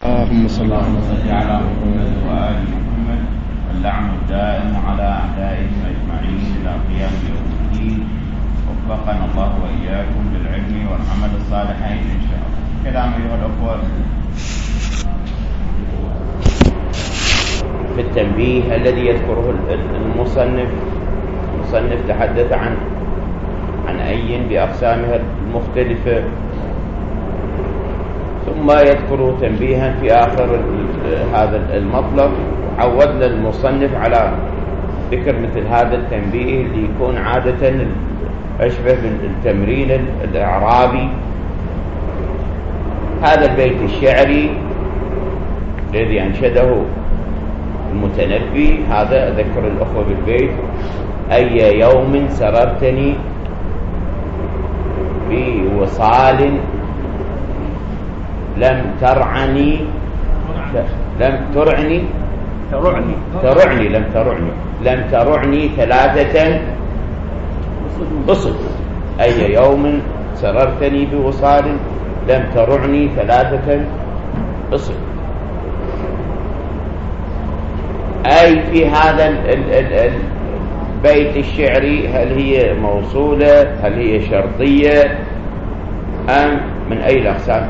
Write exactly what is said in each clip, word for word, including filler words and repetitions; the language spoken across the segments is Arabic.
اللهم صل على محمد وآل محمد واللعن الدائم على أعدائهم أجمعين إلى قيام يوم الدين. وفقنا الله وإياكم بالعلم والعمل الصالحين إن شاء الله. كلام أيها الأخوة في التنبيه الذي يذكره المصنف المصنف تحدث عن عن أي بأقسامها المختلفة، ثم يذكر تنبيها في آخر هذا المطلب. عودنا المصنف على ذكر مثل هذا التنبيه اللي يكون عادة أشبه بالتمرين الإعرابي. هذا البيت الشعري الذي أنشده المتنبي، هذا أذكر الأخوة بالبيت: أي يوم سررتني بوصال لم ترعني لم ترعني ترعني ترعني لم ترعني لم ترعني ثلاثة بصد. أي يوم سررتني بوصال لم ترعني ثلاثة بصد. أي في هذا البيت الشعري هل هي موصولة، هل هي شرطية، أم من أي الأقسام؟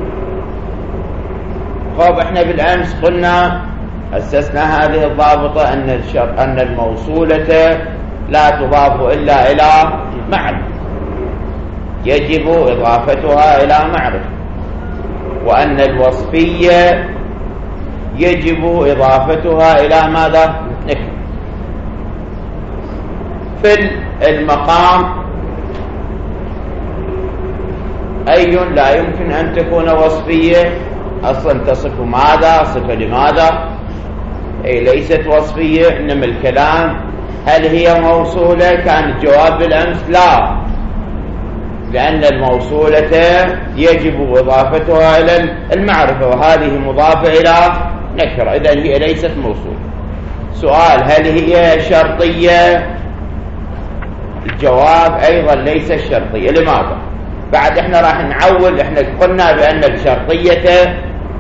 طب احنا بالأمس قلنا أسسنا هذه الضابطة أن الشر أن الموصولة لا تضاف إلا إلى معرفة، يجب إضافتها إلى معرفة، وأن الوصفية يجب إضافتها إلى ماذا؟ نكرة. في المقام أي لا يمكن أن تكون وصفية، أصلا تصف ماذا؟ صفة لماذا؟ أي ليست وصفية. إنما الكلام هل هي موصولة؟ كان الجواب بالأمس لا، لأن الموصولة يجب إضافتها إلى المعرفة، وهذه مضافة إلى نكرة، إذن هي ليست موصولة. سؤال: هل هي شرطية؟ الجواب أيضا ليست شرطية. لماذا؟ بعد احنا راح نعول. احنا قلنا بأن الشرطية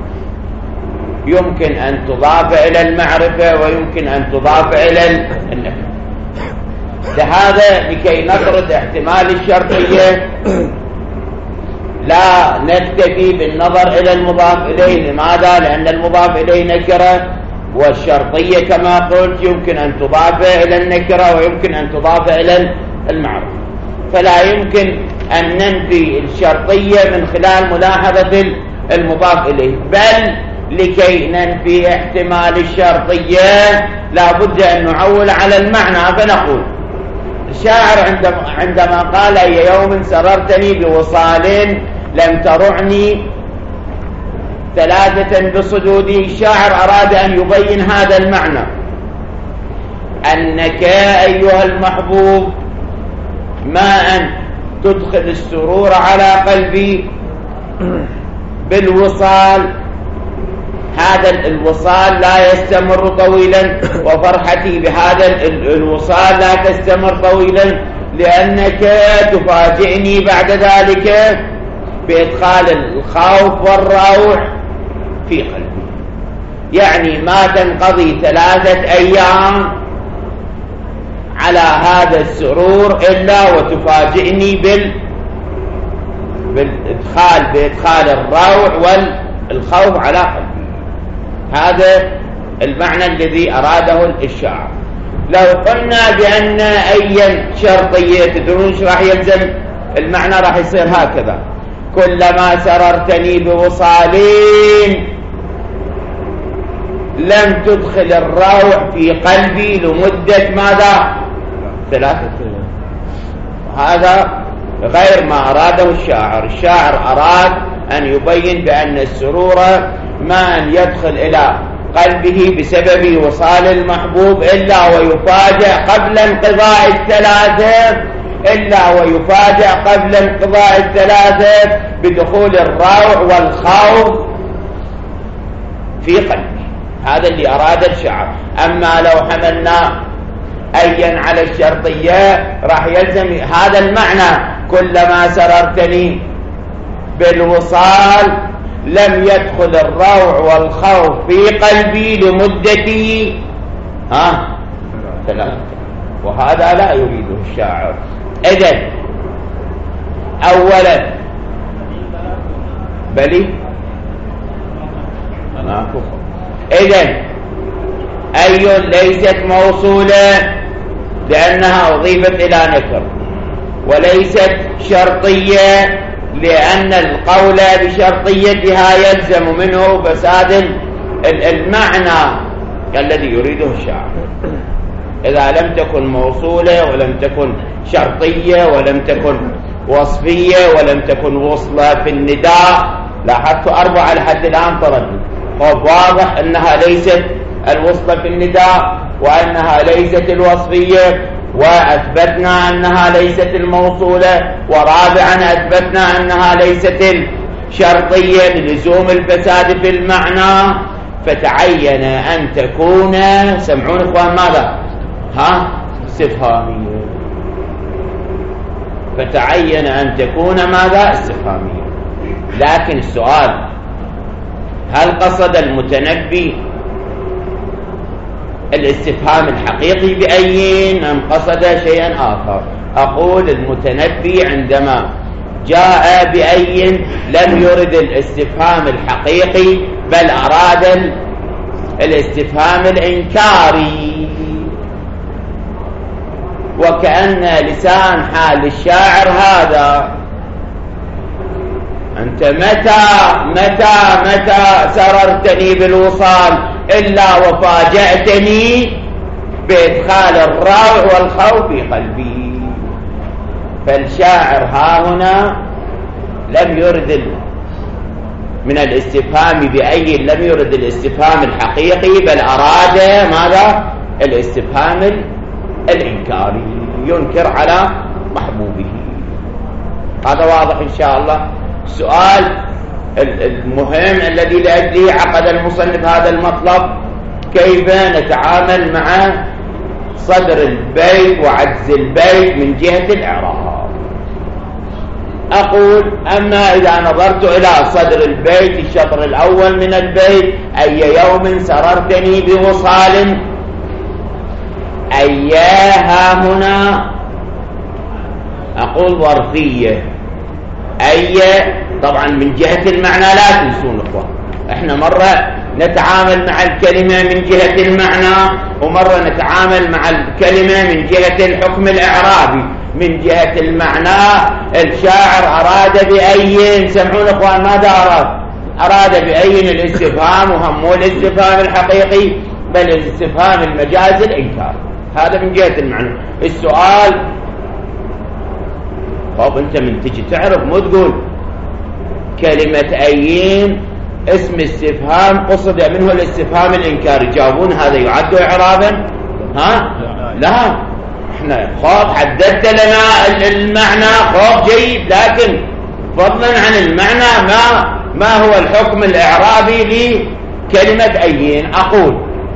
يمكن أن تضاف إلى المعرفة ويمكن أن تضاف إلى النكرة. لهذا لكي نطرد احتمال الشرطية لا نكتفي بالنظر إلى المضاف إليه. لماذا؟ لأن المضاف إليه نكرة، والشرطية كما قلت يمكن أن تضاف إلى النكرة ويمكن أن تضاف إلى المعرفة، فلا يمكن أن ننفي الشرطية من خلال ملاحظة المضاف إليه. بل لكي ننفي احتمال الشرطية لا بد أن نعول على المعنى. فنقول الشاعر عندما, عندما قال أي يوم سررتني بوصال لم ترعني ثلاثة بصدودي، الشاعر أراد أن يبين هذا المعنى: أنك أيها المحبوب ما أن تدخل السرور على قلبي بالوصال. هذا الوصال لا يستمر طويلا، وفرحتي بهذا الوصال لا تستمر طويلا، لأنك تفاجئني بعد ذلك بإدخال الخوف والروع في قلبي. يعني ما تنقضي ثلاثة أيام على هذا السرور إلا وتفاجئني بال بالإدخال بإدخال الروع والخوف على قلبي. هذا المعنى الذي أراده الشاعر. لو قلنا بأن أي شرطية تدرون ايش راح يلزم المعنى؟ راح يصير هكذا: كلما سررتني بوصالين لم تدخل الروع في قلبي لمدة ماذا؟ ثلاثة أيام. هذا غير ما أراده الشاعر. الشاعر أراد أن يبين بأن السرور ما أن يدخل إلى قلبه بسبب وصال المحبوب إلا ويفاجأ قبل انقضاء الثلاثة إلا ويفاجأ قبل انقضاء الثلاثة بدخول الروع والخوف في قلبه. هذا اللي أراد الشاعر. أما لو حملنا أيا على الشرطية راح يلزم هذا المعنى: كلما سررتني بالوصال لم يدخل الروع والخوف في قلبي لمدة ها ثلاثة، وهذا لا يريده الشاعر. إذن أولا بلي إذن أي ليست موصولة لأنها أضيفت إلى نكر، وليست شرطية لأن القول بشرطيتها يلزم منه فساد المعنى الذي يريده الشاعر. إذا لم تكن موصولة ولم تكن شرطية ولم تكن وصفية ولم تكن وصلة في النداء، لاحظت أربعة لحد الآن تردد. واضح أنها ليست الوصلة في النداء وأنها ليست الوصفية، وأثبتنا أنها ليست الموصولة، ورابعا أثبتنا أنها ليست الشرطية للزوم الفساد في المعنى، فتعين أن تكون سمعون إخوان ماذا؟ ها؟ استفهامية. فتعين أن تكون ماذا؟ استفهامية. لكن السؤال، هل قصد المتنبي الاستفهام الحقيقي بأين أم قصد شيئا آخر؟ أقول المتنبي عندما جاء بأين لم يرد الاستفهام الحقيقي، بل أراد الاستفهام الإنكاري، وكأن لسان حال الشاعر هذا: أنت متى متى متى سررتني بالوصال إلا وفاجأتني بإدخال الروع والخوف في قلبي. فالشاعر ها هنا لم يرد من الاستفهام بأي لم يرد الاستفهام الحقيقي، بل أراد ماذا؟ الاستفهام الإنكاري، ينكر على محبوبه. هذا واضح إن شاء الله. السؤال المهم الذي لأجله عقد المصنف هذا المطلب: كيف نتعامل مع صدر البيت وعجز البيت من جهة الإعراب؟ أقول: أما إذا نظرت إلى صدر البيت الشطر الأول من البيت: أي يوم سررتني بوصال، أيها هنا أقول ظرفية. أي طبعا من جهة المعنى لا تنسون إخوان، إحنا مرة نتعامل مع الكلمة من جهة المعنى، ومرة نتعامل مع الكلمة من جهة الحكم الإعرابي. من جهة المعنى الشاعر أراد بأين، سمعون إخوان ماذا أراد؟ أراد بأين الاستفهام، وهم مو الاستفهام الحقيقي بل الاستفهام المجاز الإنكار. هذا من جهة المعنى. السؤال: طب أنت من تجي تعرف مو تقول كلمة أين اسم استفهام قصد منه الاستفهام الإنكاري، جاوبون هذا يعد إعرابا؟ ها؟ لا، احنا خوف حددت لنا المعنى، خوف جيد، لكن فضلا عن المعنى ما ما هو الحكم الإعرابي لكلمة أين؟ أقول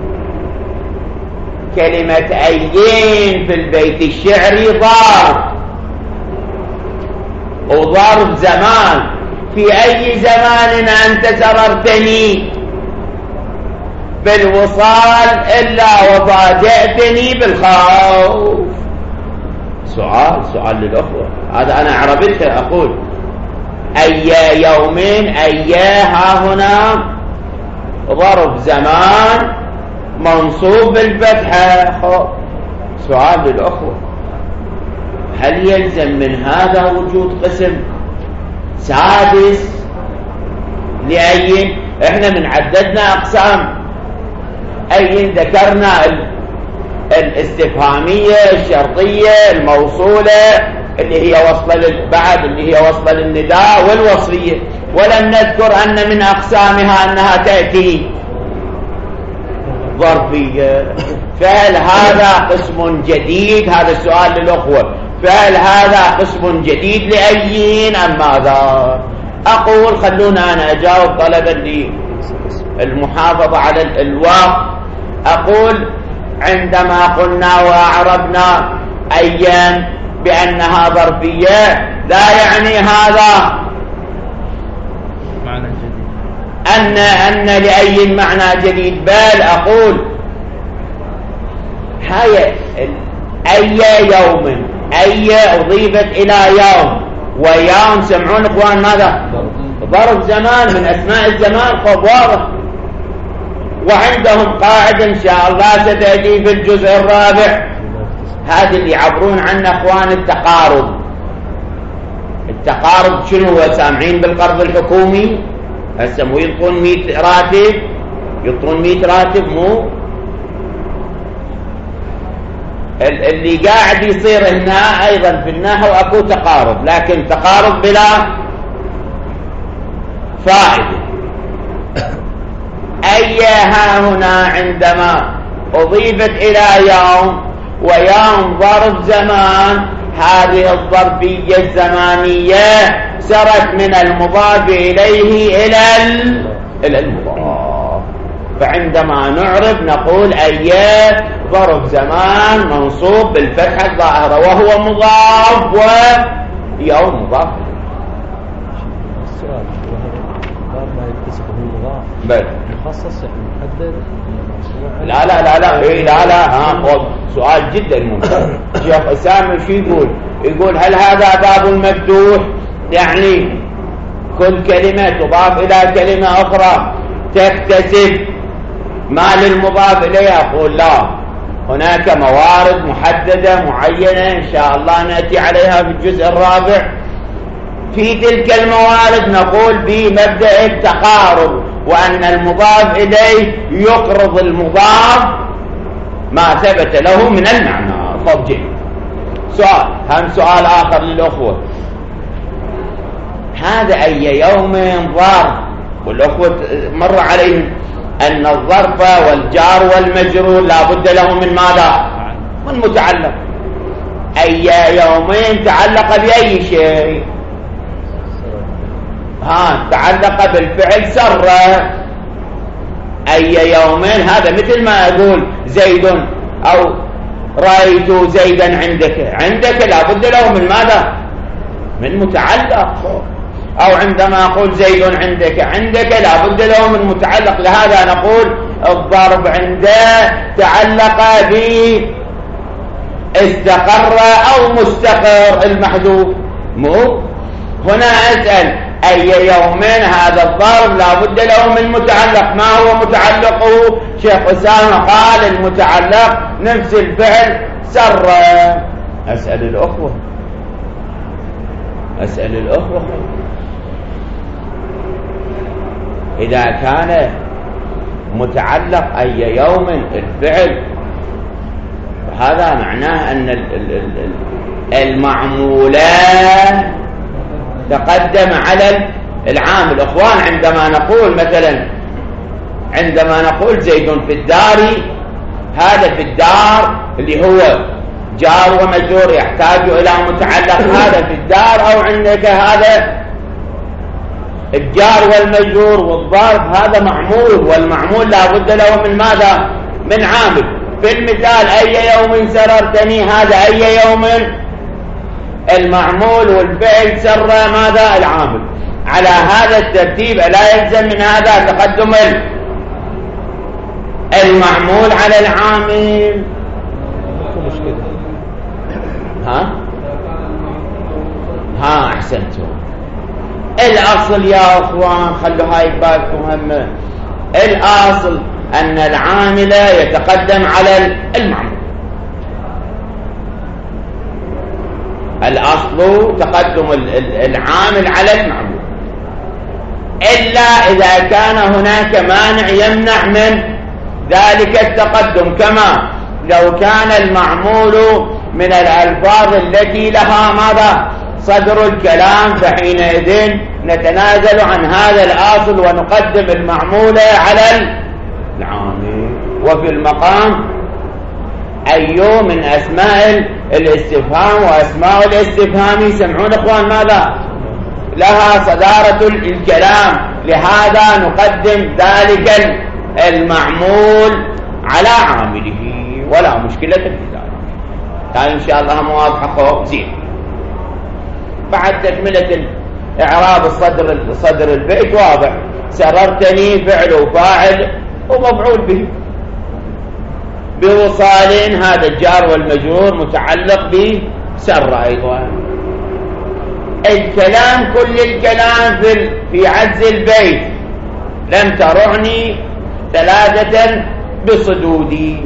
كلمة أين في البيت الشعري ظرف، وظرف زمان. في أي زمان أنت سررتني بالوصال إلا وفاجأتني بالخوف؟ سؤال سؤال للأخوة، هذا أنا عربته. أقول أي يومين، أي ها هنا ظرف زمان منصوب بالفتحة. سؤال للأخوة: هل يلزم من هذا وجود قسم سادس لأين؟ احنا من عددنا أقسام أين، ذكرنا الاستفهامية، الشرطية، الموصولة اللي هي وصلة بعد اللي هي وصلة للنداء، والوصفية، ولم نذكر أن من أقسامها أنها تأتي ظرفية. فهل هذا قسم جديد؟ هذا السؤال للأخوة. فهل هذا قسم جديد لأيين أم ماذا؟ أقول خلونا أنا أجاوب طلبا للمحافظة على الوقت. أقول عندما قلنا وأعربنا أيام بأنها ظرفية لا يعني هذا أن أن لأي معنى جديد، بل أقول هاي أي يوم أي أضيفت إلى يوم، ويوم سمعون إخوان ماذا؟ ظرف زمان من أسماء الزمان فواضح. وعندهم قاعدة إن شاء الله ستأتي في الجزء الرابع، هذا اللي يعبرون عنه إخوان التقارب. التقارب شنو هو؟ سامعين بالقرض الحكومي هسه مو يعطون مئة راتب، يعطون مئة راتب، مو اللي قاعد يصير هنا أيضا في النحو أكو تقارب، لكن تقارب بلا فائدة. أيها هنا عندما أضيفت إلى يوم، ويوم ظرف زمان، هذه الظرفية الزمانية سرت من المضاف إليه إلى إلى المضاف. فعندما نعرف نقول أي ظرف زمان منصوب بالفتحة الظاهرة وهو مضاف، ويوم مضاف. السؤال باب ما يتصف بالمضاف بل مخصص محدد؟ لا لا لا لا إيه لا لا ها سؤال جدا ممتاز. شيخ أسامة شو يقول؟ يقول هل هذا باب مفتوح، يعني كل كلمة تضاف إلى كلمة أخرى تكتسب ما للمضاف إليه؟ أقول لا، هناك موارد محددة معينة إن شاء الله نأتي عليها في الجزء الرابع. في تلك الموارد نقول بمبدأ التقارب، وأن المضاف إليه يقرض المضاف ما ثبت له من المعنى. فضل سؤال، هم سؤال آخر للأخوة، هذا أي يوم ظرف، والأخوة مر عليهم أن الظرف والجار والمجرور لا بد له من ماذا؟ من متعلق. أي يومين تعلق بأي شيء؟ ها تعلق بالفعل سر. أي يومين هذا مثل ما أقول زيد أو رأيت زيدا عندك، عندك لا بد له من ماذا؟ من متعلق. أو عندما أقول زيد عندك، عندك لا بد له من متعلق. لهذا نقول الضرب عنده تعلق ب استقر أو مستقر المحذوف. مو هنا أسأل أي يومين هذا الضرب لا بد له من متعلق، ما هو متعلقه؟ شيخ أسامة قال المتعلق نفس الفعل سر. أسأل الأخوة أسأل الأخوة إذا كان متعلق أي يوم الفعل، هذا معناه أن المعمولات تقدم على العامل. إخوان عندما نقول مثلا عندما نقول زيد في الدار، هذا في الدار اللي هو جار ومجرور يحتاج إلى متعلق، هذا في الدار. أو عندك هذا الجار والمجرور والظرف هذا معمول، والمعمول لا بد له من ماذا؟ من عامل. في المثال أي يوم سررتني، هذا أي يوم المعمول والفعل سر ماذا؟ العامل. على هذا الترتيب لا يلزم من هذا تقدم المعمول على العامل. ها ها أحسنتم. الأصل يا أخوان خلوا هاي بالكم هم، الأصل أن العامل يتقدم على المعمول. الأصل تقدم العامل على المعمول، إلا إذا كان هناك مانع يمنع من ذلك التقدم، كما لو كان المعمول من الألفاظ التي لها ماذا؟ صدر الكلام، فحينئذ نتنازل عن هذا الأصل ونقدم المعمول على العامل. وفي المقام أي من أسماء الاستفهام، وأسماء الاستفهام يسمعون إخوان ماذا؟ لها صدارة الكلام، لهذا نقدم ذلك المعمول على عامله، ولا مشكلة في ذلك. هاي إن شاء الله موافقة زين. بعد تكملة إعراب الصدر صدر البيت واضح. سررتني فعل وفاعل ومفعول به بوصال، هذا الجار والمجرور متعلق بسر أيضا. الكلام كل الكلام في في عجز البيت، لم ترعني ثلاثة بصدودي،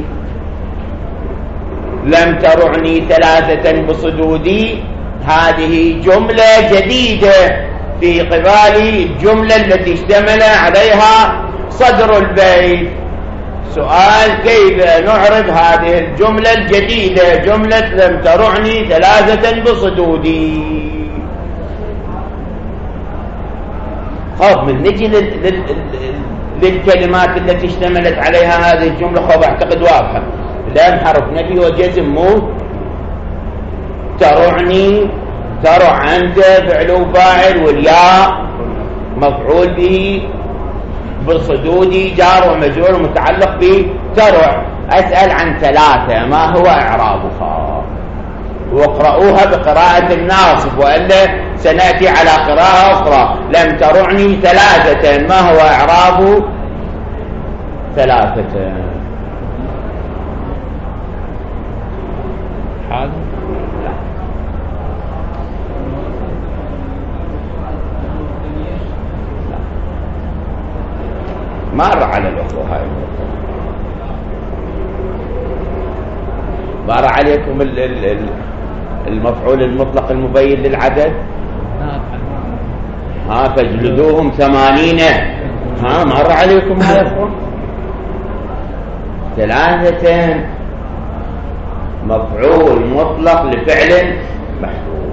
لم ترعني ثلاثة بصدودي، هذه جملة جديدة في قبال الجملة التي اشتمل عليها صدر البيت. سؤال: كيف نعرض هذه الجملة الجديدة، جملة لم ترعني ثلاثة بصدودي؟ خوف من نجي للكلمات التي اشتملت عليها هذه الجملة، خوف أعتقد واضحة. لام حرف نفي وجزم، مو ترعني، ترع أنت فعل وفاعل، والياء مفعول به، بصدودي جار ومجرور متعلق بترع. أسأل عن ثلاثة، ما هو إعرابها؟ واقرأوها بقراءة الناصب، وإلا سنأتي على قراءة أخرى. لم ترعني ثلاثة، ما هو إعراب ثلاثة؟ حال مر على الأخوة هاي مر عليكم المفعول المطلق المبين للعدد، ها فاجلدوهم ثمانين، ها مر عليكم هاي الأخوة. ثلاثة مفعول مطلق لفعل محذوف،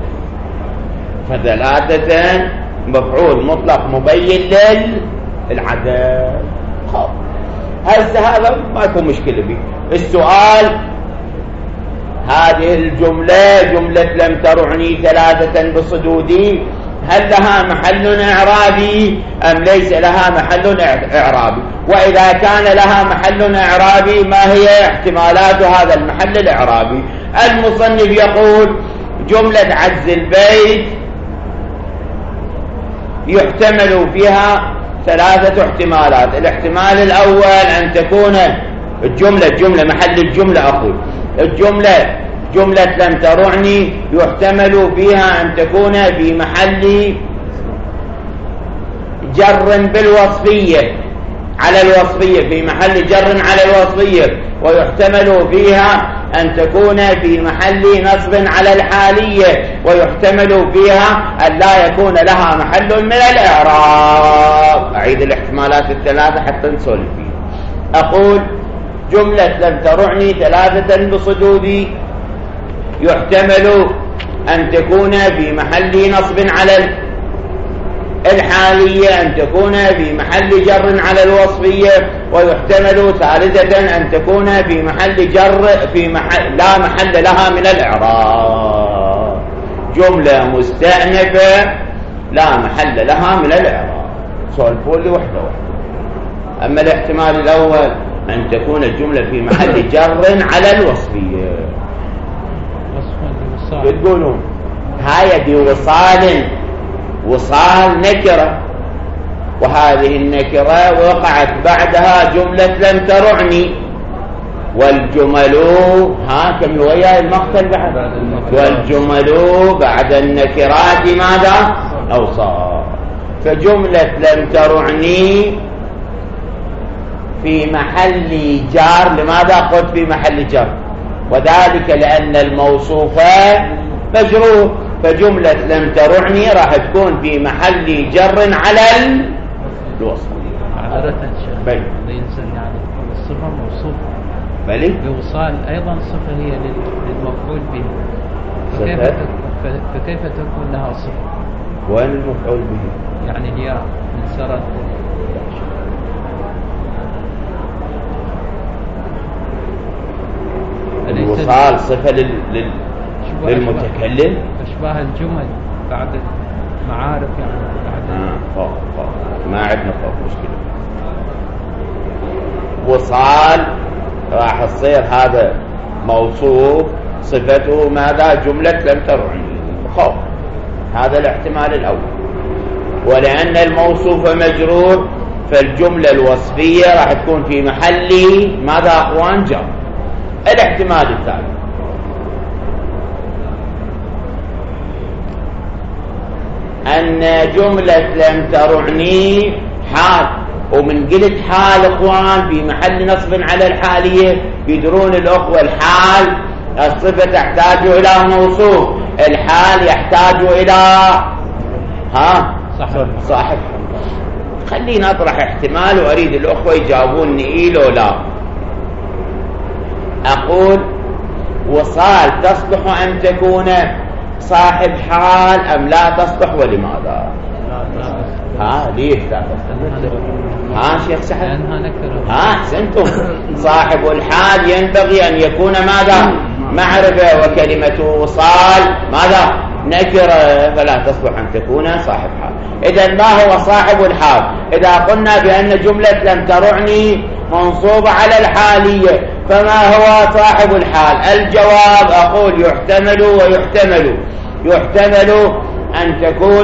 فثلاثة مفعول مطلق مبين للعدد. هسه هذا ما يكون مشكلة به. السؤال: هذه الجملة جملة لم ترعني ثلاثة بصدودي، هل لها محل إعرابي أم ليس لها محل إعرابي؟ وإذا كان لها محل إعرابي، ما هي احتمالات هذا المحل الإعرابي؟ المصنف يقول: جملة عجز البيت يحتمل فيها ثلاثة احتمالات. الاحتمال الأول أن تكون الجملة الجملة محل الجملة أقول الجملة جملة لم ترعني يحتمل فيها أن تكون في محل جر بالوصفية على الوصفية، في محل جر على الوصفية، ويحتمل فيها أن تكون في محل نصب على الحالية، ويحتمل فيها أن لا يكون لها محل من الإعراب. أعيد الاحتمالات الثلاثة حتى نسولف فيها. أقول: جملة لم ترعني ثلاثة بصدودي يحتمل أن تكون في محل نصب على الحالية، أن تكون في محل جر على الوصفية، ويحتمل ثالثة أن تكون في محل جر في محل لا محل لها من الإعراب. جملة مستأنفة لا محل لها من الإعراب. سولفوا لي وحدة وحدة. أما الاحتمال الأول أن تكون الجملة في محل جر على الوصفية، تقولون هاي بوصال، وصال نكرة، وهذه النكرة وقعت بعدها جملة لم ترعني، والجمل ها كم ويا المقتل بعد، والجمل بعد النكرات ماذا؟ أوصال. فجملة لم ترعني في محل جار. لماذا قلت في محل جر؟ وذلك لأن الموصوف مجرور، فجملة لم ترعني راح تكون في محل جر على الوصف. عادة الشيء ينزل يعني الصفة موصوفة، بلي بوصال أيضا صفة هي للمفعول به، فكيف, فكيف تكون لها صفة؟ وين المفعول به؟ يعني الياء من سرت الوصال صفة لل... لل... للمتكلم، أشباه الجمل بعد المعارف يعني بعد آه فوق فوق ما عندنا فوق مشكلة. وصال راح تصير هذا موصوف صفته ماذا؟ جملة لم ترعني. هذا الاحتمال الأول. ولأن الموصوف مجرور فالجملة الوصفية راح تكون في محل ماذا أخوان؟ جر. الاحتمال الثاني أن جملة لم ترعني حال، ومن قلت حال أخوان في محل نصب على الحالية، يدرون الأخوة الحال الصفة تحتاج إلى موصوف، الحال يحتاج إلى ها صاحب صاحب. خلينا أطرح احتمال وأريد الأخوة يجاوبوني إيه لو لا. أقول وصال تصلح أن تكون صاحب حال أم لا تصلح ولماذا؟ ها ليش لا تصلح؟ ها شيخ سحر؟ لأنها نكرة. ها أحسنتم. صاحب الحال ينبغي أن يكون ماذا؟ معرفة، وكلمة وصال ماذا؟ نكرة، فلا تصلح أن تكون صاحب حال. إذا ما هو صاحب الحال؟ إذا قلنا بأن جملة لم ترعني منصوبة على الحالية، فما هو صاحب الحال؟ الجواب أقول يحتمل ويحتمل. يحتمل أن تكون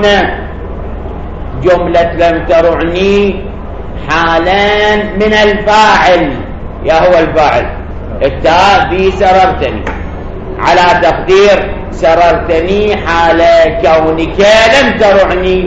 جملة لم ترعني حالان من الفاعل. يا هو الفاعل التاء في سررتني، على تقدير سررتني حال كونك لم ترعني.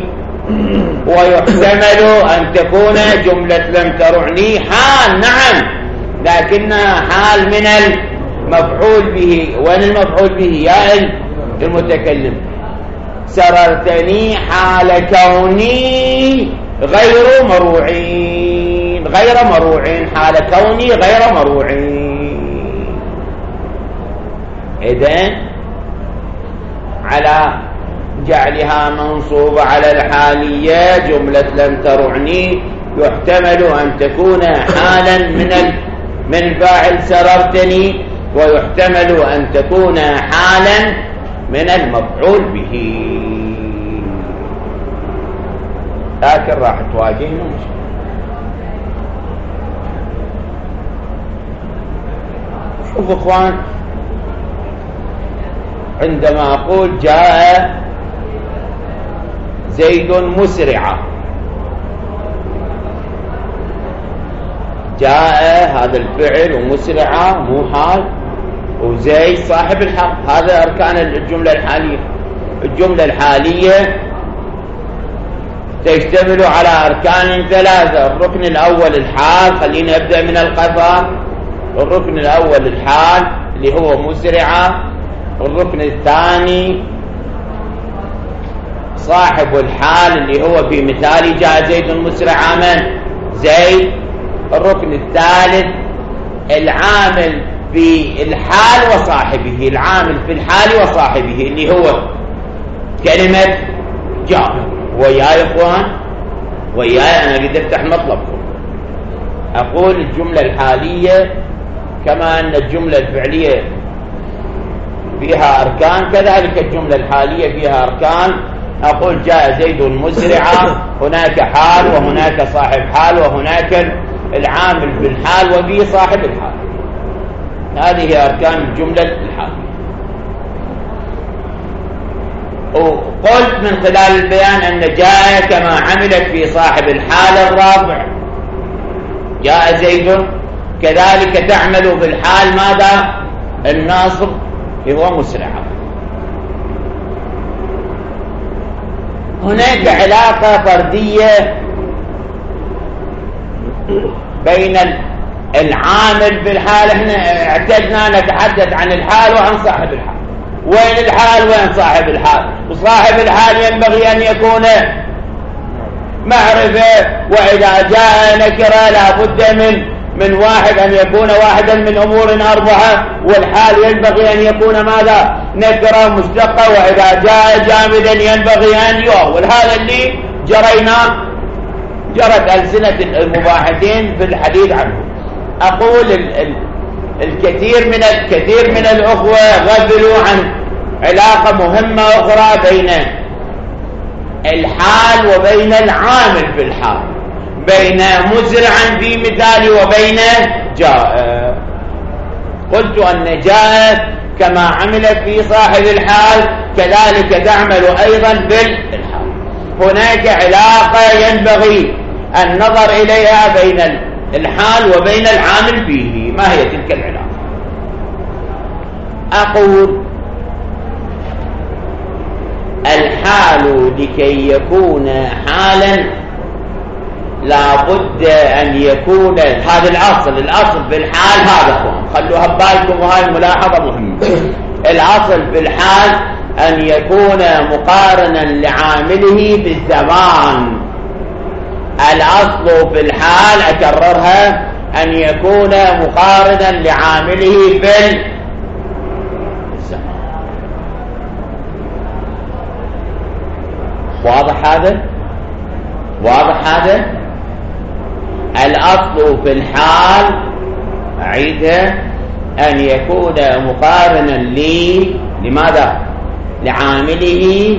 ويحتمل أن تكون جملة لم ترعني حال، نعم، لكنها حال من المفعول به. وين المفعول به؟ يا المتكلم. سررتني حال كوني غير مروعين، غير مروعين، حال كوني غير مروعين. إذن على جعلها منصوبة على الحالية جملة لم ترعني يحتمل أن تكون حالا من من الفاعل سررتني، ويحتمل أن تكون حالا من المفعول به. لكن راح تواجهنا مشكلة. شوف اخوان، عندما أقول جاء زيد مسرعا، جاء هذا الفعل ومسرعا مو حال، وزيد صاحب الحال. هذا أركان الجملة الحالية. الجملة الحالية تشتمل على أركان ثلاثة. الركن الأول الحال، خلينا نبدأ من القفا. الركن الأول الحال اللي هو مسرعا. الركن الثاني صاحب الحال اللي هو في مثال جاء زيد مسرعا من زيد. الركن الثالث العامل في الحال وصاحبه، العامل في الحال وصاحبه اللي هو كلمة جاء. وياي اخوان، وياي انا اريد افتح مطلبكم. اقول الجملة الحالية كما ان الجملة الفعلية فيها اركان، كذلك الجملة الحالية فيها اركان. اقول جاء زيد مسرعا، هناك حال وهناك صاحب حال وهناك العامل في الحال وفي صاحب الحال. هذه أركان الجملة الحالية. وقلت من خلال البيان أن جاء كما عملت في صاحب الحال الرابع، جاء زيد، كذلك تعمل في الحال ماذا؟ الناصب هو مسرعا. هناك علاقة فردية بين العامل في الحال. احنا اعتدنا نتحدث عن الحال وعن صاحب الحال. وين الحال وين صاحب الحال؟ وصاحب الحال ينبغي أن يكون معرفة، وإذا جاء نكرة لا بد من من واحد أن يكون واحدا من أمور أربعة، والحال ينبغي أن يكون ماذا؟ نكرة مشتقة، وإذا جاء جامدا ينبغي أن يؤول. هذا اللي جرينا جرت ألسنة المباحثين في الحديث عنه. أقول ال ال الكثير من الكثير من الأخوة غفلوا عن علاقة مهمة أخرى بين الحال وبين العامل في الحال، بين مزرعا في مثال وبين جاء. قلت أن جاء كما عملت في صاحب الحال كذلك تعمل أيضا بالحال. هناك علاقة ينبغي النظر إليها بين الحال وبين العامل فيه. ما هي تلك العلاقة؟ أقول الحال لكي يكون حالا لا بد أن يكون هذا الأصل. الأصل في الحال هذا، خلوها ببالكم وهذه الملاحظة مهمة. الأصل في الحال أن يكون مقارنا لعامله بالزمان. الأصل في الحال أكررها أن يكون مقارنا لعامله بالزمان. واضح هذا؟ واضح هذا؟ الأصل في الحال أعيدها أن يكون مقارنا لي لماذا؟ لعامله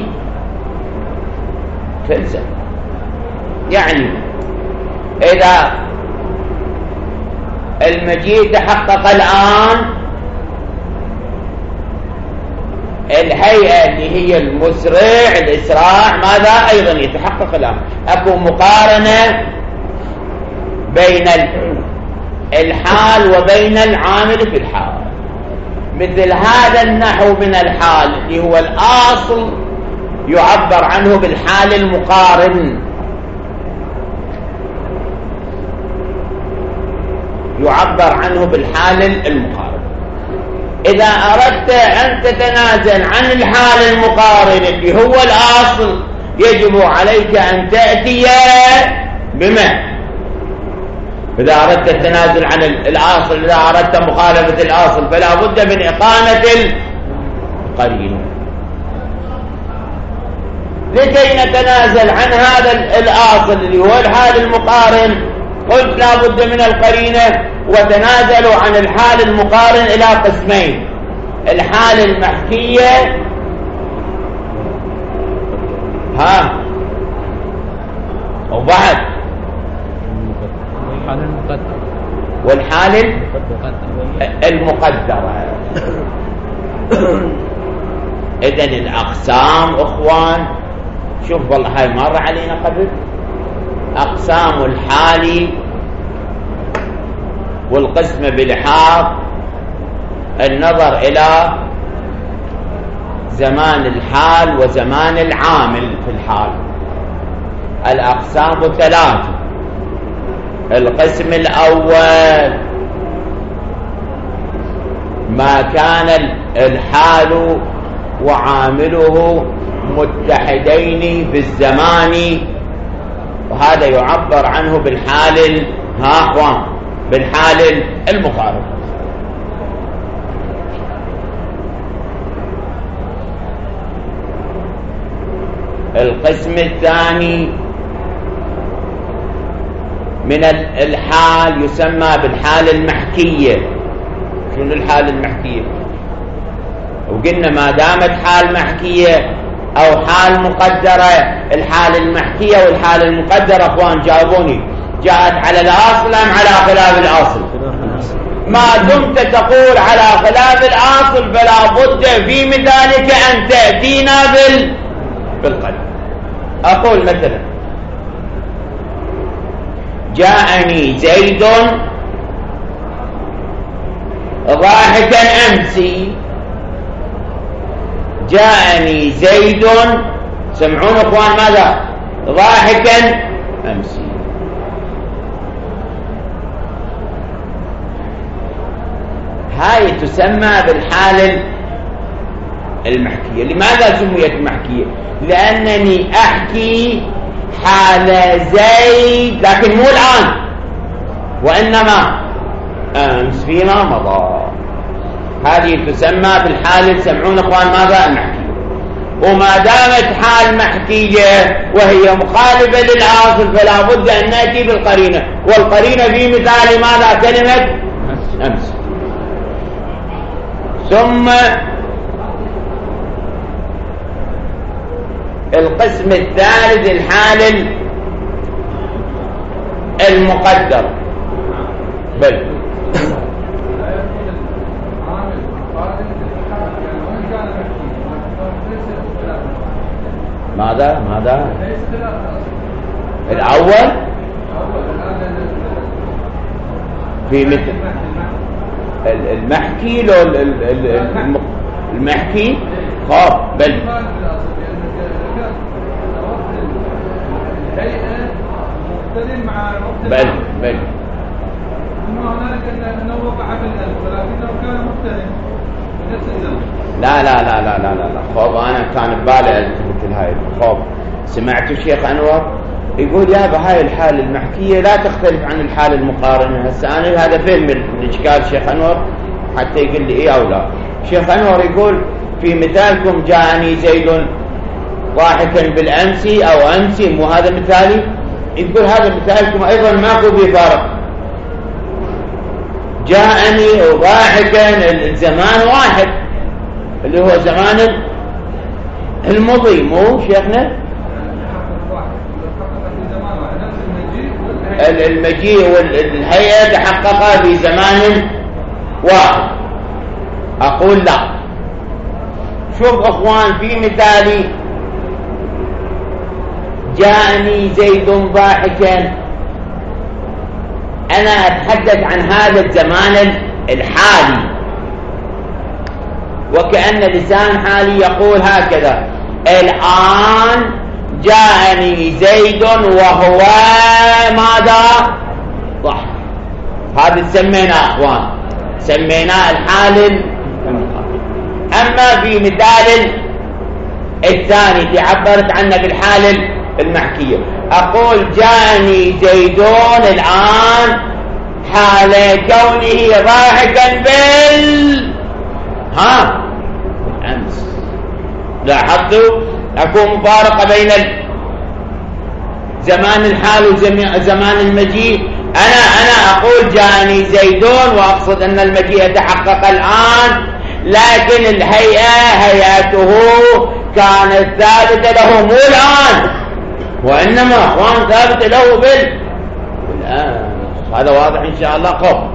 في الزمن. يعني إذا المجيء تحقق الآن، الهيئة اللي هي المسرع الإسراع ماذا أيضا يتحقق الآن. أكو مقارنة بين الحال وبين العامل في الحال. مثل هذا النحو من الحال اللي هو الأصل يعبر عنه بالحال المقارن. يعبر عنه بالحال المقارن. إذا أردت أن تتنازل عن الحال المقارن اللي هو الأصل، يجب عليك أن تأتي بما إذا أردت التنازل عن الأصل، إذا أردت مخالفة الأصل، فلا بد من إقامة القرينة. لكي نتنازل عن هذا الأصل اللي هو الحال المقارن، قلت لا بد من القرينة. وتنازلوا عن الحال المقارن إلى قسمين: الحال المحكية ها وبعد الحال المقدر والحال المقدرة. إذن الأقسام أخوان، شوف والله هاي مر علينا قبل. أقسام الحال والقسم بالحال النظر إلى زمان الحال وزمان العامل في الحال. الأقسام ثلاثة. القسم الأول ما كان الحال وعامله متحدين في الزمان، وهذا يعبر عنه بالحال ها اخوان بالحال المقارن. القسم الثاني من الحال يسمى بالحال المحكية. شنو الحال المحكية؟ وقلنا ما دامت حال محكية أو حال مقدرة، الحال المحكية والحال المقدرة أخوان جاوبوني، جاءت على الأصل أم على خلاف الأصل؟ ما دمت تقول على خلاف الأصل فلا بد في مثالك أن تأتينا بال بالقلب. أقول مثلا جاءني زيد ضاحكا أمسي. جاءني زيد، سمعون اخوان ماذا؟ ضاحكا أمسي. هاي تسمى بالحال المحكية. لماذا سميت محكية؟ لأنني أحكي حال زيد لكن مو الآن، وإنما أمس فيما مضى. هذه تسمى بالحال، سمعون اخوان ماذا؟ المحكية. وما دامت حال محكية وهي مخالفة للأصل فلا بد أن نأتي بالقرينة، والقرينة في مثال ماذا؟ كلمة أمس. ثم القسم الثالث الحال المقدر. بل ماذا ماذا الأول في مثل المحكي لو المحكي خاب بل بل بل لا لا لا لا لا لا خوب انا كان ببالي مثل هاي خوب. سمعت الشيخ انور يقول يا بهاي الحالة المحكية لا تختلف عن الحالة المقارنة. هسه انا هذا فهم الاشكال الشيخ انور حتى يقول لي ايه او لا. الشيخ انور يقول في مثالكم جاءني زيد ضاحكا بالامس او امسي، مو هذا مثالي؟ يقول هذا مثالكم ايضا ماكو في فرق. جاءني ضاحكا الزمان واحد اللي هو زمان المضي، مو شيخنا؟ المجيء والهيئة تحققا في زمان واحد. أقول لا. شوف أخوان في مثالي جاءني زيد ضاحكا، أنا أتحدث عن هذا الزمان الحالي، وكأن لسان حالي يقول هكذا: الآن جاءني زيد وهو ماذا؟ ضحك. هذا سميناه أخوان، سميناه الحال المقابل. أما في مثال الثاني اللي عبرت عنه بالحال المحكية، أقول جاءني زيدون الآن حال كونه ضاحكا بال ها أمس. لاحظتوا أكون مفارقة بين زمان الحال وزمان المجيء. أنا أنا أقول جاءني زيدون وأقصد أن المجيء تحقق الآن، لكن الهيئة هيئته كانت ثابتة له مو الآن، وإنما أخوان ثابتة له بال الآن. هذا واضح إن شاء الله. قم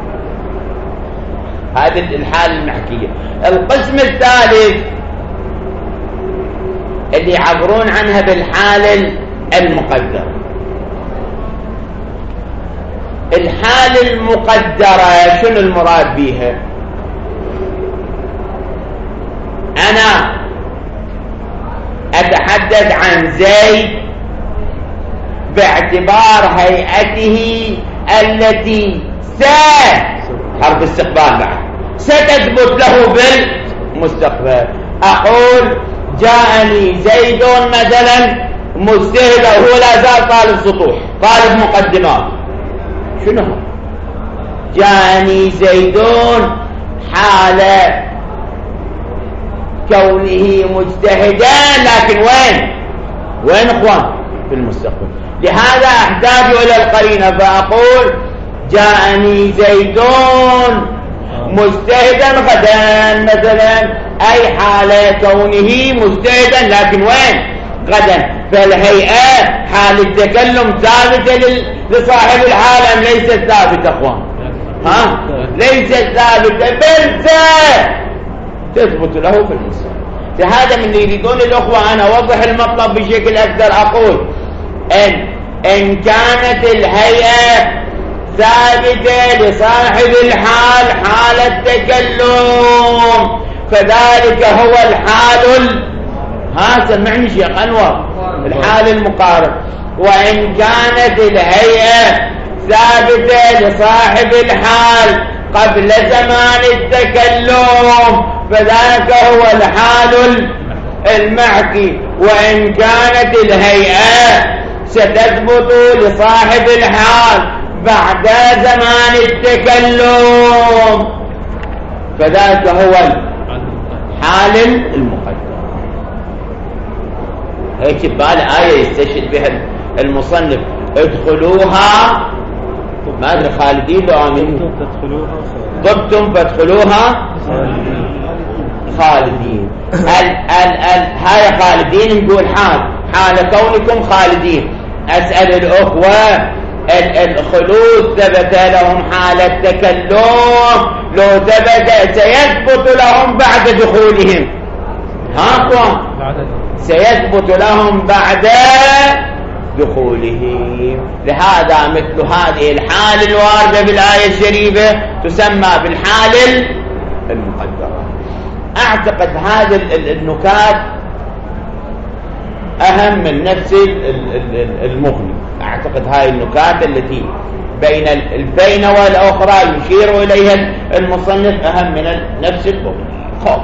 هذه الحالة المحكية. القسم الثالث اللي يعبرون عنها بالحالة المقدرة. الحالة المقدرة شنو المراد بها؟ أنا أتحدث عن زيد باعتبار هيئته التي س حرف استقبال بعد ستثبت له بالمستقبل. أقول جاءني زيد مثلا مجتهد، هو لا زال طالب سطوح، طالب مقدمات. شنو هو؟ جاءني زيد حال كونه مجتهدا، لكن وين وين اخوان؟ في المستقبل. لهذا احتاج الى القرينه فاقول جاءني زيد مجتهدا غدا مثلا، اي حال كونه مجتهدا لكن وين؟ غدا. فالهيئه حال التكلم ثابته لصاحب الحال ام ليست ثابته اخوان؟ ها ليست ثابته بل تثبت له في المستقبل. فهذا من يريدون الاخوه انا اوضح المطلب بشكل اكثر. اقول ان ان كانت الهيئه ثابته لصاحب الحال حال التكلم فذلك هو الحال ال... ها سمعني شيخ انور، الحال المقارب. وان كانت الهيئه ثابته لصاحب الحال قبل زمان التكلم فذاك هو الحال المحكي. وإن كانت الهيئة ستثبت لصاحب الحال بعد زمان التكلم فذاك هو الحال المقدر. هيك ببالي آية يستشهد بها المصنف: ادخلوها ما أدري خالدين لو آمنين، طبتم فادخلوها خالدين. ال ال ال هاي خالدين نقول حال حال كونكم خالدين. أسأل الأخوة الخلود ثبت لهم حال التكلم، لو ثبت سيثبت لهم بعد دخولهم. ها سيثبت لهم بعد دخوله. لهذا مثل هذه الحال الواردة بالآية الشريفة تسمى بالحال المقدرة. أعتقد هذه النكات أهم من نفس المغني. أعتقد هاي النكات التي بين البين والأخرى يشير إليها المصنف أهم من نفس المغني. خب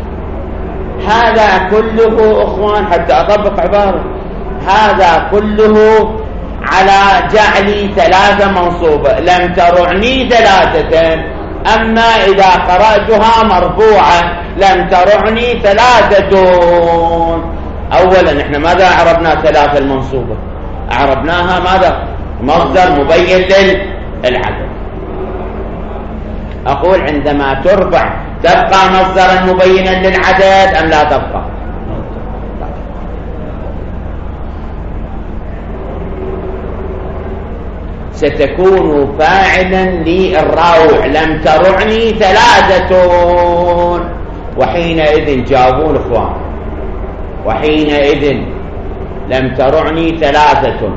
هذا كله أخوان حتى أطبق عبارة، هذا كله على جعل ثلاثة منصوبة. لم ترعني ثلاثة، أما إذا قرأتها مرفوعة لم ترعني ثلاثة. أولا إحنا ماذا أعربنا ثلاثة المنصوبة؟ أعربناها ماذا؟ مصدر مبين للعدد. أقول عندما ترفع تبقى مصدرا مبينا للعدد أم لا تبقى؟ ستكون فاعلا للروع. لم ترعني ثلاثة، وحينئذ جابون اخوان، وحينئذ لم ترعني ثلاثة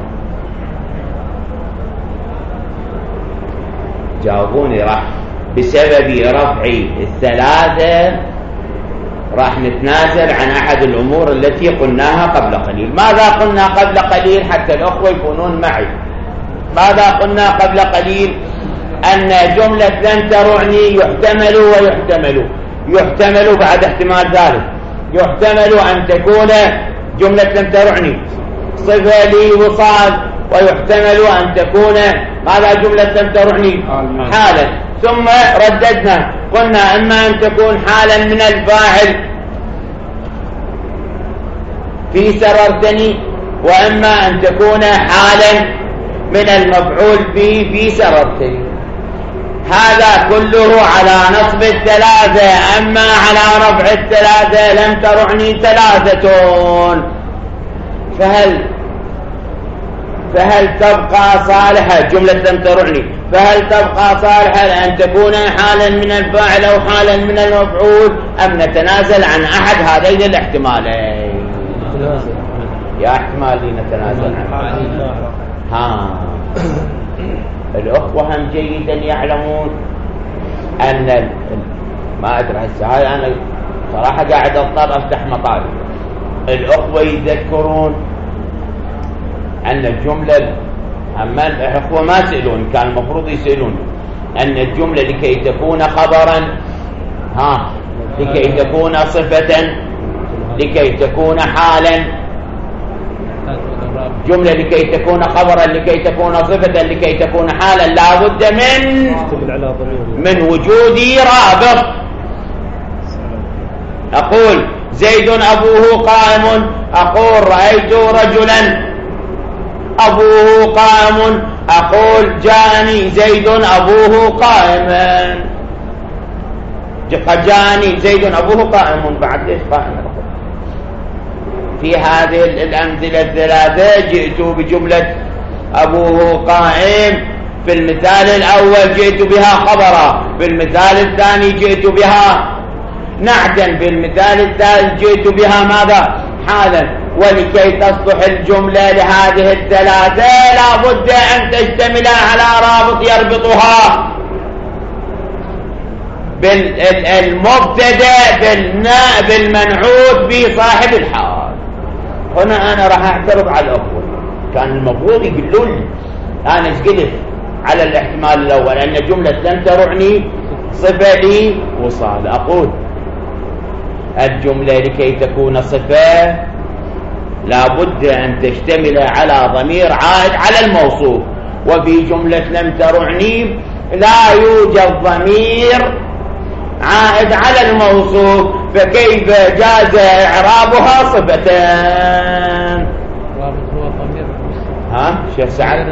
جاوبوني. راح بسبب رفع الثلاثة راح نتنازل عن أحد الأمور التي قلناها قبل قليل. ماذا قلنا قبل قليل حتى الأخوة يكونون معي؟ ماذا قلنا قبل قليل؟ أن جملة لن ترعني يحتمل ويحتمل. يحتمل بعد احتمال ذلك، يحتمل أن تكون جملة لن ترعني صفة لي وصال، ويحتمل أن تكون ماذا جملة لن ترعني حالا. ثم رددنا قلنا إما أن تكون حالا من الفاعل في سررتني، وإما أن تكون حالا من المفعول به في سررتني. هذا كله على نصب الثلاثة. أما على رفع الثلاثة لم ترعني ثلاثة، فهل فهل تبقى صالحة جملة لم ترعني؟ فهل تبقى صالحة أن تكون حالا من الفاعل أو حالا من المفعول، أم نتنازل عن أحد هذين الاحتمالين؟ يا احتمال نتنازل عنه. ها الأخوة هم جيدا يعلمون أن ال... ما أدري هسه هاي أنا صراحة قاعد أضطر أفتح مطالب. الأخوة يذكرون أن الجملة، أما الأخوة ما سئلون، كان المفروض يسألون أن الجملة لكي تكون خبرا، ها لكي تكون صفة، لكي تكون حالا، جملة لكي تكون خبرا، لكي تكون صفة، لكي تكون حالا، لا بد من من وجود رابط. أقول زيد أبوه قائم، أقول رأيت رجلا أبوه قائم، أقول جاءني زيد أبوه قائما. جاءني زيد أبوه قائم، بعد ليش قائم؟ في هذه الأمثلة الثلاثة جئت بجملة أبوه قائم. في المثال الأول جئت بها خبرا، في المثال الثاني جئت بها نعتا، في المثال الثالث جئت بها ماذا؟ حالا. ولكي تصلح الجملة لهذه الثلاثة لا بد أن تشتمل على رابط يربطها بالمبتدأ بالمنعوت بصاحب الحال. هنا أنا راح أعترض على الأول، كان المفروض يقولون لي أنا ايش قلت على الاحتمال الأول أن جملة لم ترعني صفة لي وصال. أقول الجملة لكي تكون صفة لا بد أن تشتمل على ضمير عائد على الموصوف، وفي جملة لم ترعني لا يوجد ضمير عائد على الموصوف، فكيف جاز إعرابها صفتان؟ هو الضمير المستتر. ها شيخ سعد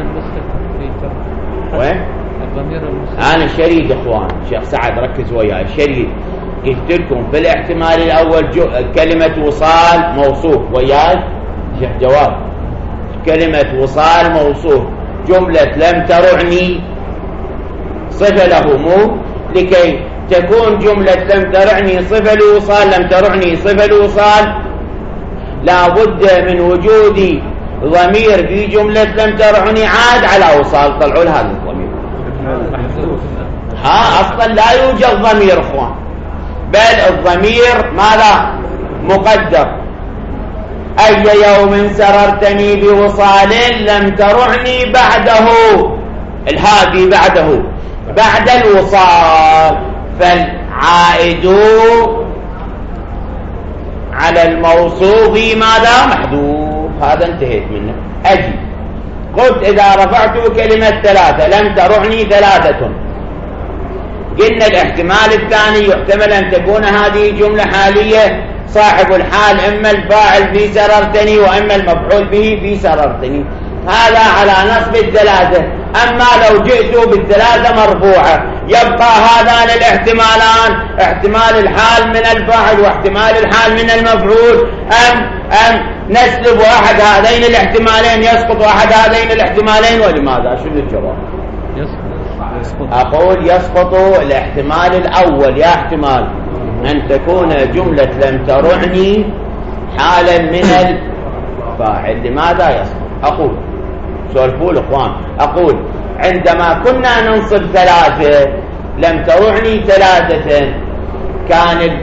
وين؟ الضمير المستتر. أنا شريد إخوان شيخ سعد ركز وياي شريد. قلت لكم في الاحتمال الأول كلمة وصال موصوف وياي شيخ جواب، كلمة وصال موصوف، جملة لم ترعني صفة له، مو لكي تكون جملة لم ترعني صفة الوصال، لم ترعني صفة الوصال لا بد من وجود ضمير في جملة لم ترعني عاد على وصال، طلعوا لهذا الضمير. ها أصلا لا يوجد ضمير اخوان، بل الضمير ماذا؟ مقدر. أي يوم سررتني بوصال لم ترعني بعده، الهادي بعده بعد الوصال، فالعائد على الموصوف ماذا؟ محذوف. هذا انتهيت منه. أجي قلت إذا رفعت كلمة ثلاثة لم ترعني ثلاثة، قلنا الاحتمال الثاني يحتمل أن تكون هذه جملة حالية، صاحب الحال إما الفاعل في سررتني وإما المفعول به في سررتني، هذا على نصب الثلاثة. أما لو جئت بالثلاثة مرفوعة يبقى هذان الاحتمالان، احتمال الحال من الفاعل واحتمال الحال من المفعول، أم أم نسلب أحد هذين الاحتمالين يسقط أحد هذين الاحتمالين، ولماذا؟ شنو الجواب؟ يسقط. أقول يسقط الاحتمال الأول. يا احتمال أن تكون جملة لم ترعني حالا من الفاعل، لماذا يسقط؟ أقول سولفوا الأخوان، أقول عندما كنا ننصب ثلاثة لم ترعني ثلاثة كان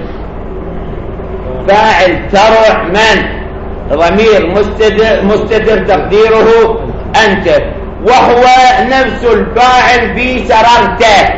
الفاعل ترع من؟ ضمير مستتر, مستتر تقديره أنت، وهو نفس الفاعل في سررته.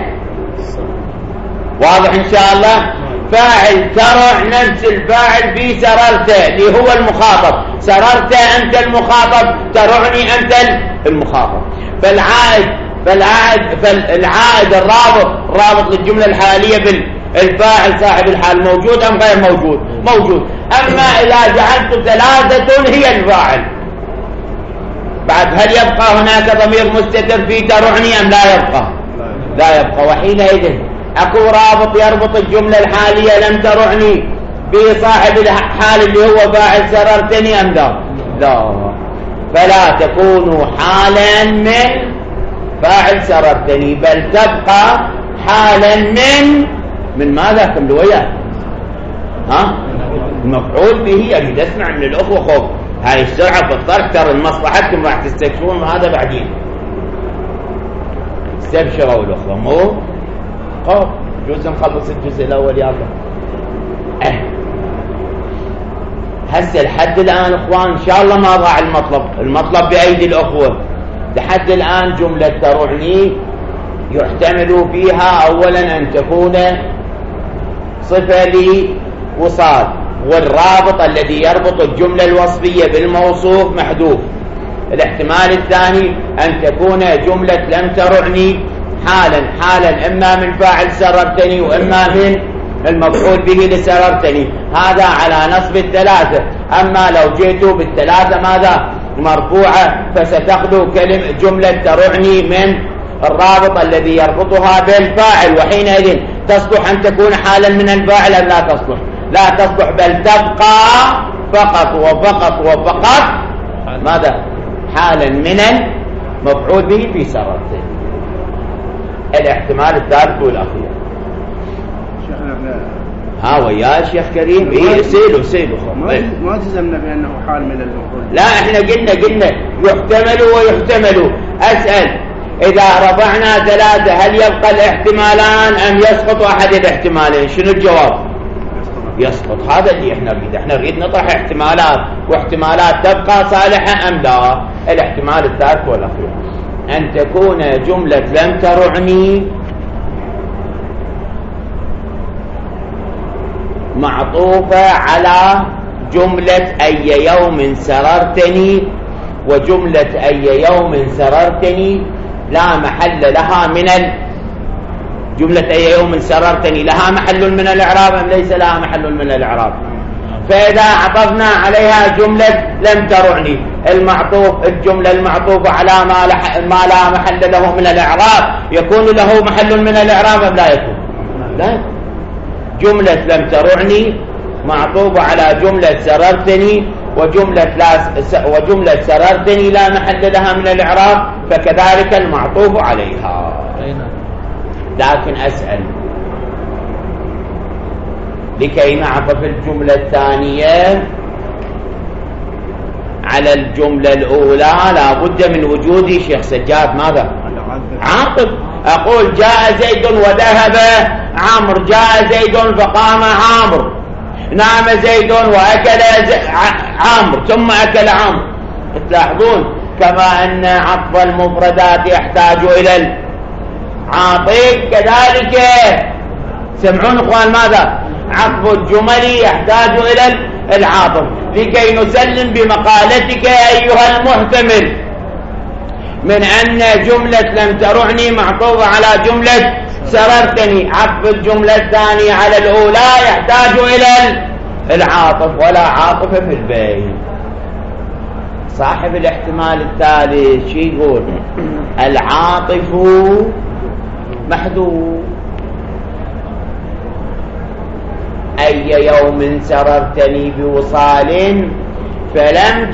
واضح إن شاء الله؟ فاعل ترع نفس الفاعل في سررته اللي هو المخاطب، سررت أنت المخاطب، ترعني أنت المخاطب. فالعائد فالعائد فالعائد الرابط رابط للجملة الحالية بالفاعل صاحب الحال موجود أم غير موجود؟ موجود. أما إذا جعلت ثلاثة هي الفاعل بعد، هل يبقى هناك ضمير مستتر في ترعني أم لا يبقى؟ لا يبقى. وحينئذ أكو رابط يربط الجملة الحالية لم ترعني بصاحب الحال اللي هو فاعل سررتني أم لا؟ لا. فلا تكون حالا من فاعل سررتني، بل تبقى حالا من من ماذا؟ كم وياه؟ ها؟ المفعول به. أريد أسمع من الأخوة خوف هاي السرعة في الطرح، ترى مصلحتكم راح تستكشفون هذا بعدين. استبشروا الأخوة مو خوف. جزء نخلص الجزء الأول يلا. أه. هسه لحد الآن اخوان ان شاء الله ما ضاع المطلب، المطلب بأيدي الأخوة. لحد الآن جملة ترعني يحتمل فيها أولا أن تكون صفة لوصال، والرابط الذي يربط الجملة الوصفية بالموصوف محذوف. الاحتمال الثاني أن تكون جملة لم ترعني حالا حالا إما من فاعل سررتني وإما من المفعول به لسررتني، هذا على نصب الثلاثة. أما لو جئتوا بالثلاثة ماذا؟ مرفوعة، فستأخذوا كلمة جملة ترعني من الرابط الذي يربطها بالفاعل، وحينئذ تصلح أن تكون حالا من الفاعل أم لا تصلح؟ لا تصلح، بل تبقى فقط وفقط وفقط ماذا؟ حالا من المفعول به في سررته. الاحتمال الثالث والأخير. ها ويا شيخ كريم. ايه سيلوا سيلوا ما تزمنا بأنه حال من المفعول. لا احنا قلنا قلنا يحتمل ويحتمل. أسأل إذا رفعنا ثلاثة هل يبقى الاحتمالان أم يسقط أحد الاحتمالين؟ شنو الجواب؟ يسقط. هذا اللي احنا نريد، احنا نريد نطرح احتمالات، واحتمالات تبقى صالحة أم لا. الاحتمال الثالث والأخير أن تكون جملة لم ترعني معطوفة على جملة أي يوم سررتني، وجملة أي يوم سررتني لا محل لها من ال... جملة أي يوم سررتني لها محل من الإعراب أم ليس لها محل من الإعراب؟ فإذا عطفنا عليها جملة لم ترعني المعطوف، الجملة المعطوفة على ما, لح... ما لا محل له من الإعراب يكون له محل من الإعراب أم لا يكون؟ لا يكون. جملة لم ترعني معطوفة على جملة سررتني، وجملة, لا س... وجملة سررتني لا محل لها من الإعراب، فكذلك المعطوف عليها. لكن أسأل لكي نعطف الجملة الثانية على الجملة الأولى لابد من وجود شيخ سجاد ماذا؟ عاطف. أقول جاء زيد وذهب عمرو، جاء زيد فقام عمرو، نام زيد وأكل زي... عمرو ثم أكل عمرو. تلاحظون كما أن عطف المفردات يحتاج إلى العاطف، كذلك سمعون اخوان ماذا؟ عطف الجمل يحتاج إلى العاطف، لكي نسلم بمقالتك أيها المحتمل من أن جملة لم ترعني معطوفة على جملة سررتني. عطف الجملة الثانية على الأولى يحتاج إلى العاطف، ولا عاطف في البيت. صاحب الاحتمال الثالث شي يقول؟ العاطف محذوف. أي يوم سررتني بوصال فلم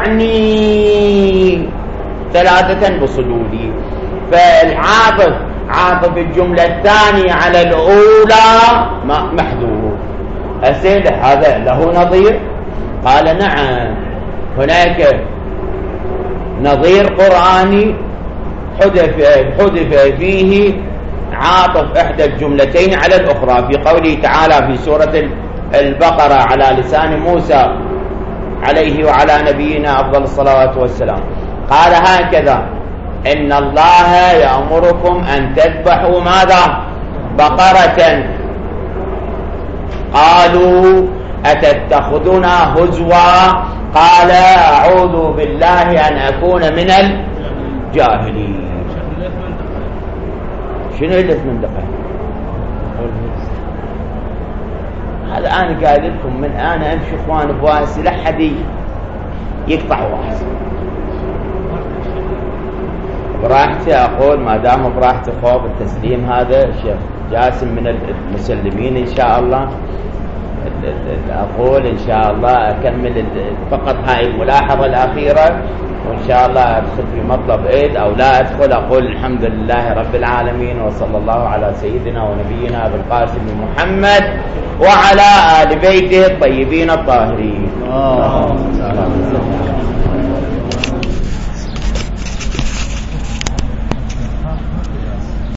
ترعني ثلاثة بصدودي. فالعاطف عاطف الجملة الثانية على الأولى محذوف. أسئلة هذا له نظير؟ قال نعم، هناك نظير قرآني حذف حذف فيه عاطف إحدى الجملتين على الأخرى في قوله تعالى في سورة البقرة على لسان موسى عليه وعلى نبينا أفضل الصلاة والسلام. قال هكذا: إن الله يأمركم أن تذبحوا ماذا؟ بقرة. قالوا أتتخذنا هزوا؟ قال أعوذ بالله أن أكون من الجاهلين. شنو اللي من دقيقة؟ هذا أنا قايل لكم من أنا أمشي إخوان بواسي لحد يقطع واسي براحتي. أقول ما دام براحتي خوف التسليم. هذا شيخ جاسم من المسلمين إن شاء الله. أقول إن شاء الله أكمل فقط هاي الملاحظة الأخيرة، وإن شاء الله أدخل في مطلب عيد أو لا أدخل. أقول الحمد لله رب العالمين، وصلى الله على سيدنا ونبينا بالقاسم محمد وعلى آل بيته الطيبين الطاهرين.